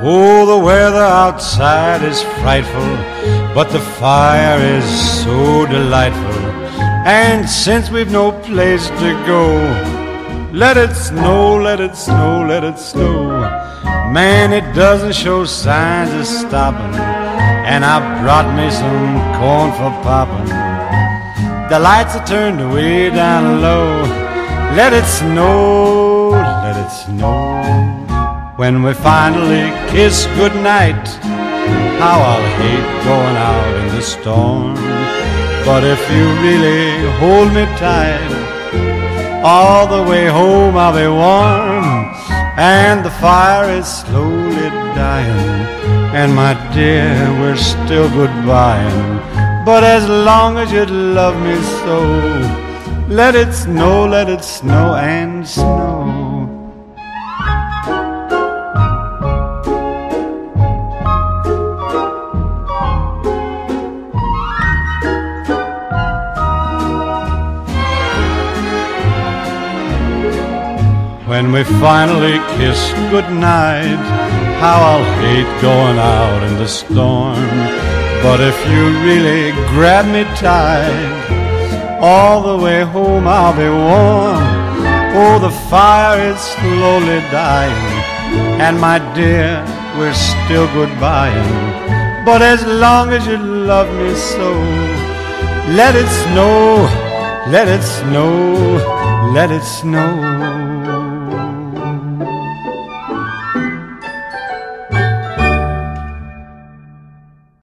Oh, the weather outside is frightful, but the fire is so delightful. And since we've no place to go, let it snow, let it snow, let it snow. Man, it doesn't show signs of stopping, and I brought me some corn for popping. The lights are turned way down low. Let it snow, let it snow. When we finally kiss goodnight, how I'll hate going out in the storm. But if you really hold me tight, all the way home I'll be warm. And the fire is slowly dying, and my dear, we're still goodbying. But as long as you love me so, let it snow and snow. When we finally kiss goodnight, how I'll hate going out in the storm. But if you really grab me tight, all the way home I'll be warm. Oh, the fire is slowly dying, and my dear, we're still goodbying. But as long as you love me so, let it snow, let it snow, let it snow.